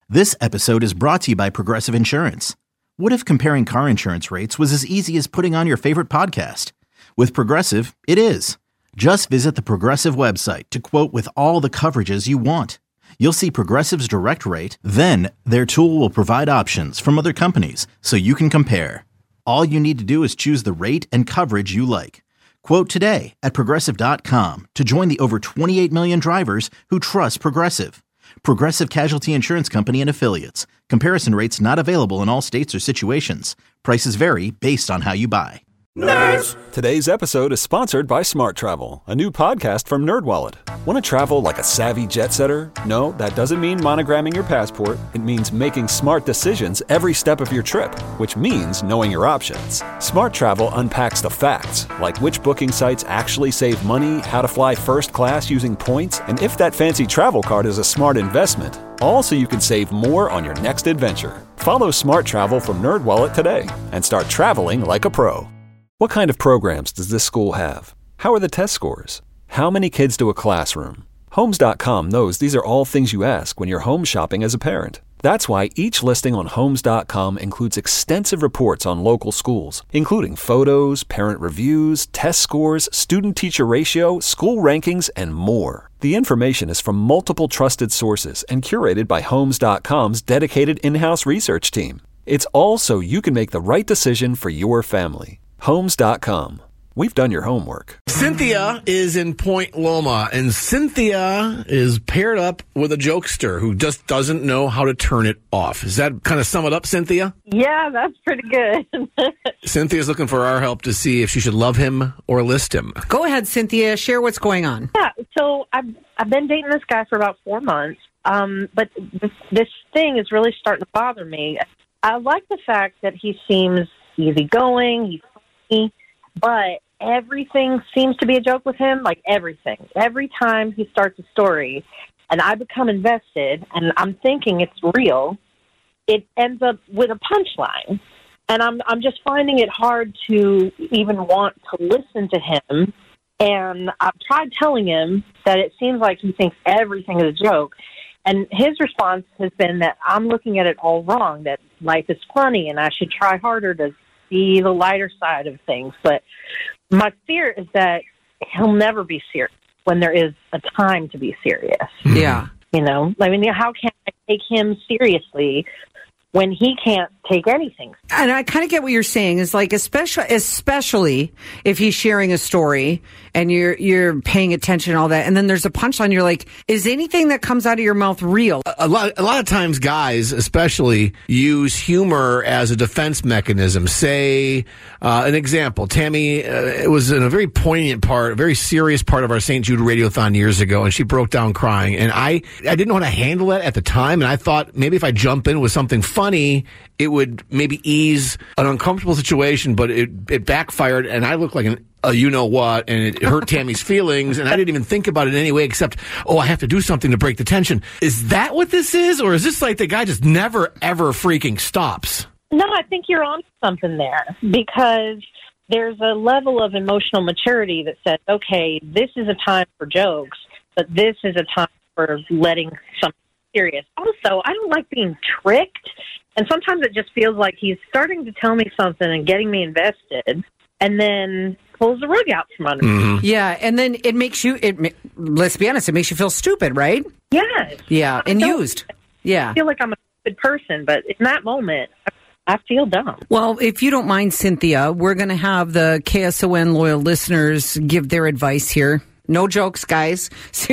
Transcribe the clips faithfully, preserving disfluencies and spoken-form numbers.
This episode is brought to you by Progressive Insurance. What if comparing car insurance rates was as easy as putting on your favorite podcast? With Progressive, it is. Just visit the Progressive website to quote with all the coverages you want. You'll see Progressive's direct rate, then their tool will provide options from other companies so you can compare. All you need to do is choose the rate and coverage you like. Quote today at progressive dot com to join the over twenty-eight million drivers who trust Progressive. Progressive Casualty Insurance Company and Affiliates. Comparison rates not available in all states or situations. Prices vary based on how you buy. Nerds! Today's episode is sponsored by Smart Travel, a new podcast from NerdWallet. Want to travel like a savvy jet setter? No, that doesn't mean monogramming your passport. It means making smart decisions every step of your trip, which means knowing your options. Smart Travel unpacks the facts, like which booking sites actually save money, how to fly first class using points, and if that fancy travel card is a smart investment. All so you can save more on your next adventure. Follow Smart Travel from NerdWallet today and start traveling like a pro. What kind of programs does this school have? How are the test scores? How many kids do a classroom? Homes dot com knows these are all things you ask when you're home shopping as a parent. That's why each listing on Homes dot com includes extensive reports on local schools, including photos, parent reviews, test scores, student-teacher ratio, school rankings, and more. The information is from multiple trusted sources and curated by Homes dot com's dedicated in-house research team. It's all so you can make the right decision for your family. Homes dot com. We've done your homework. Cynthia is in Point Loma, and Cynthia is paired up with a jokester who just doesn't know how to turn it off. Does that kind of sum it up, Cynthia? Yeah, that's pretty good. Cynthia's looking for our help to see if she should love him or list him. Go ahead, Cynthia. Share what's going on. Yeah, so I've, I've been dating this guy for about four months, um, but this, this thing is really starting to bother me. I like the fact that he seems easygoing, he's funny, but everything seems to be a joke with him, like everything. Every time he starts a story and I become invested and I'm thinking it's real, it ends up with a punchline. And I'm I'm just finding it hard to even want to listen to him. And I've tried telling him that it seems like he thinks everything is a joke. And his response has been that I'm looking at it all wrong, that life is funny and I should try harder to see the lighter side of things. But my fear is that he'll never be serious when there is a time to be serious. Yeah. You know, I mean, how can I take him seriously when he can't take anything? And I kind of get what you're saying is like, especially, especially if he's sharing a story and you're, you're paying attention to all that. And then there's a punchline. You're like, is anything that comes out of your mouth real? A, a lot, a lot of times guys, especially, use humor as a defense mechanism. Say, uh, an example, Tammy, uh, it was in a very poignant part, a very serious part of our Saint Jude Radiothon years ago, and she broke down crying. And I, I didn't know how to handle that at the time. And I thought maybe if I jump in with something funny, it would maybe ease an uncomfortable situation, but it, it backfired, and I looked like an uh, you-know-what, and it hurt Tammy's feelings, and I didn't even think about it in any way except, oh, I have to do something to break the tension. Is that what this is, or is this like the guy just never, ever freaking stops? No, I think you're on something there, because there's a level of emotional maturity that says, okay, this is a time for jokes, but this is a time for letting something serious. Also, I don't like being tricked. And sometimes it just feels like he's starting to tell me something and getting me invested, and then pulls the rug out from under me. Mm-hmm. Yeah, and then it makes you, it. let's be honest, it makes you feel stupid, right? Yes. Yeah, and used. Yeah. I feel like I'm a stupid person, but in that moment, I feel dumb. Well, if you don't mind, Cynthia, we're going to have the K S O N loyal listeners give their advice here. No jokes, guys.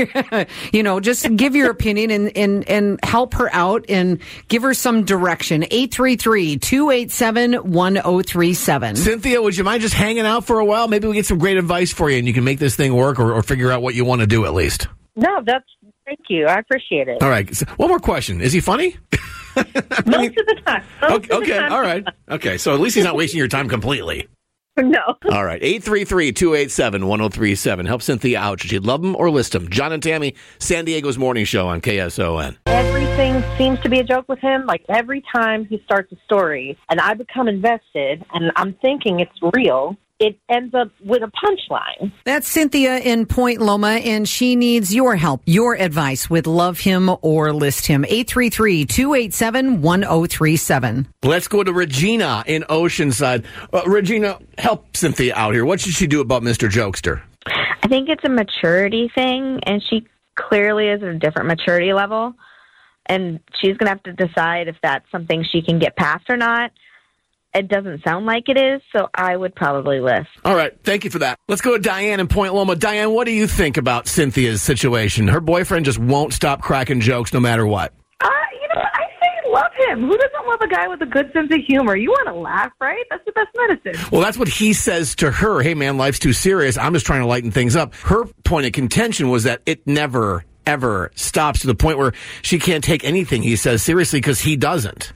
You know, just give your opinion and, and, and help her out and give her some direction. eight three three, two eight seven, one oh three seven. Cynthia, would you mind just hanging out for a while? Maybe we get some great advice for you and you can make this thing work or, or figure out what you want to do at least. No, that's, thank you. I appreciate it. All right. So one more question. Is he funny? Most of the time. Most okay. of the okay. time. All right. Okay. So at least he's not wasting your time completely. No. All right. eight three three, two eight seven, one oh three seven. Help Cynthia out. Should she love him or list him? John and Tammy, San Diego's morning show on K S O N. Everything seems to be a joke with him. Like every time he starts a story and I become invested and I'm thinking it's real, it ends up with a punchline. That's Cynthia in Point Loma, and she needs your help, your advice with Love Him or List Him. eight three three, two eight seven, one zero three seven. Let's go to Regina in Oceanside. Uh, Regina, help Cynthia out here. What should she do about Mister Jokester? I think it's a maturity thing, and she clearly is at a different maturity level, and she's going to have to decide if that's something she can get past or not. It doesn't sound like it is, so I would probably list. All right, thank you for that. Let's go to Diane in Point Loma. Diane, what do you think about Cynthia's situation? Her boyfriend just won't stop cracking jokes no matter what. Uh, you know, I say love him. Who doesn't love a guy with a good sense of humor? You want to laugh, right? That's the best medicine. Well, that's what he says to her. Hey, man, life's too serious. I'm just trying to lighten things up. Her point of contention was that it never, ever stops to the point where she can't take anything he says seriously because he doesn't.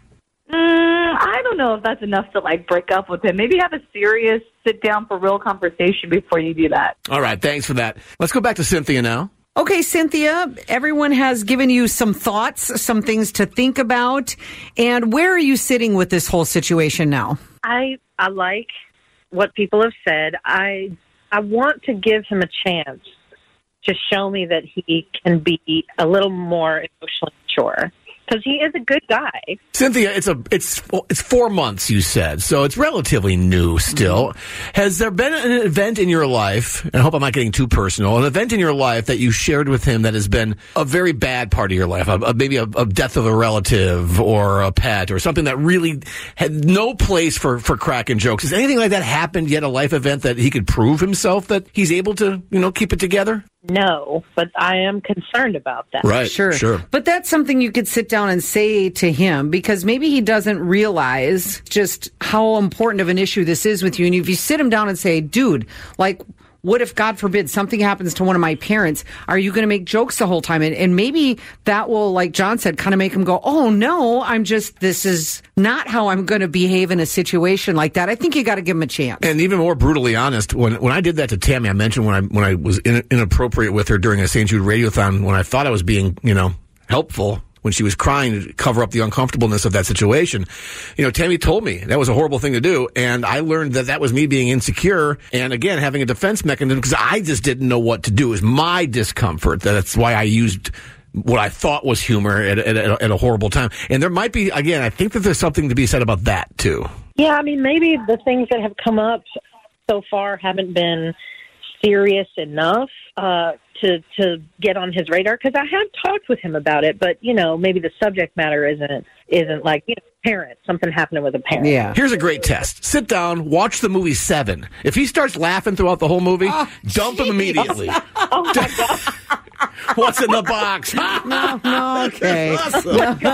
Mm, I don't know if that's enough to, like, break up with him. Maybe have a serious sit-down for real conversation before you do that. All right, thanks for that. Let's go back to Cynthia now. Okay, Cynthia, everyone has given you some thoughts, some things to think about. And where are you sitting with this whole situation now? I I like what people have said. I I want to give him a chance to show me that he can be a little more emotionally mature. Because he is a good guy. Cynthia, it's a it's it's four months, you said, so it's relatively new still. Mm-hmm. Has there been an event in your life, and I hope I'm not getting too personal, an event in your life that you shared with him that has been a very bad part of your life, a, a, maybe a, a death of a relative or a pet or something that really had no place for, for cracking jokes? Has anything like that happened yet, a life event that he could prove himself that he's able to, you know, keep it together? No, but I am concerned about that. Right, sure. sure. But that's something you could sit down and say to him, because maybe he doesn't realize just how important of an issue this is with you. And if you sit him down and say, dude, like, what if, God forbid, something happens to one of my parents? Are you going to make jokes the whole time? And, and maybe that will, like John said, kind of make him go, oh, no, I'm just, this is not how I'm going to behave in a situation like that. I think you got to give him a chance. And even more brutally honest, when when I did that to Tammy, I mentioned when I when I was in, inappropriate with her during a Saint Jude Radiothon, when I thought I was being, you know, helpful, when she was crying to cover up the uncomfortableness of that situation. You know, Tammy told me that was a horrible thing to do, and I learned that that was me being insecure and, again, having a defense mechanism because I just didn't know what to do. It was my discomfort. That's why I used what I thought was humor at, at, at a horrible time. And there might be, again, I think that there's something to be said about that, too. Yeah, I mean, maybe the things that have come up so far haven't been serious enough uh, to to get on his radar, because I have talked with him about it, but, you know, maybe the subject matter isn't isn't like, you know, parent, something happening with a parent. Yeah. Here's a great test. Sit down, watch the movie Seven. If he starts laughing throughout the whole movie, oh, dump him immediately. Oh, my God. What's in the box? no, no, okay. Awesome.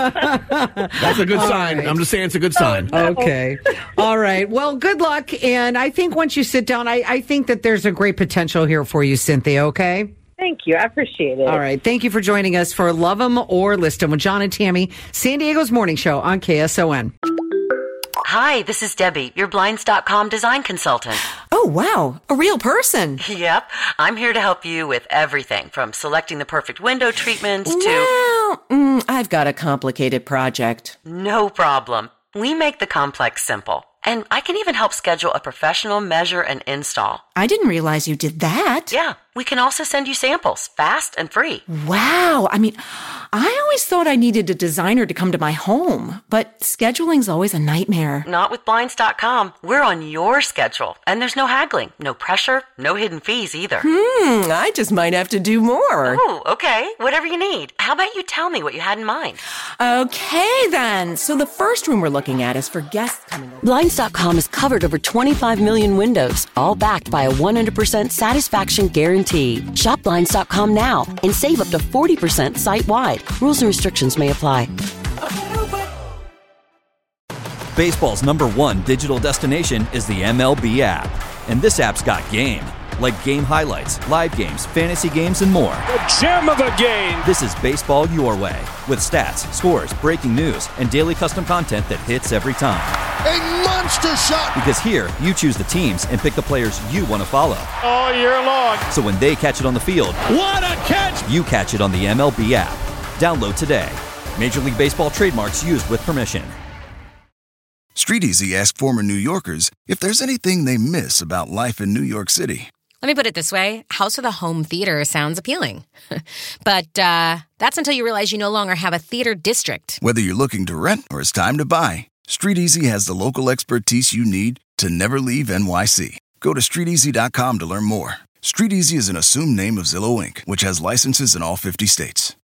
That's a good All sign. right. I'm just saying it's a good sign. Okay. All right. Well, good luck. And I think once you sit down, I, I think that there's a great potential here for you, Cynthia, okay? Thank you. I appreciate it. All right. Thank you for joining us for Love 'Em or List 'Em with John and Tammy, San Diego's morning show on K S O N. Hi, this is Debbie, your Blinds dot com design consultant. Oh, wow. A real person. Yep. I'm here to help you with everything from selecting the perfect window treatments to... Well, mm, I've got a complicated project. No problem. We make the complex simple. And I can even help schedule a professional measure and install. I didn't realize you did that. Yeah. We can also send you samples, fast and free. Wow. I mean, I always thought I needed a designer to come to my home, but scheduling's always a nightmare. Not with Blinds dot com. We're on your schedule, and there's no haggling, no pressure, no hidden fees either. Hmm, I just might have to do more. Oh, okay. Whatever you need. How about you tell me what you had in mind? Okay, then. So the first room we're looking at is for guests coming over. Blinds dot com has covered over twenty-five million windows, all backed by a one hundred percent satisfaction guarantee. Shop Blinds dot com now and save up to forty percent site-wide. Rules and restrictions may apply. Baseball's number one digital destination is the M L B app. And this app's got game. Like game highlights, live games, fantasy games, and more. The gem of a game! This is baseball your way. With stats, scores, breaking news, and daily custom content that hits every time. A monster shot! Because here, you choose the teams and pick the players you want to follow. All year long. So when they catch it on the field, what a catch! You catch it on the M L B app. Download today. Major League Baseball trademarks used with permission. StreetEasy asked former New Yorkers if there's anything they miss about life in New York City. Let me put it this way. House with a home theater sounds appealing. But uh, that's until you realize you no longer have a theater district. Whether you're looking to rent or it's time to buy, StreetEasy has the local expertise you need to never leave N Y C. Go to street easy dot com to learn more. StreetEasy is an assumed name of Zillow Incorporated, which has licenses in all fifty states.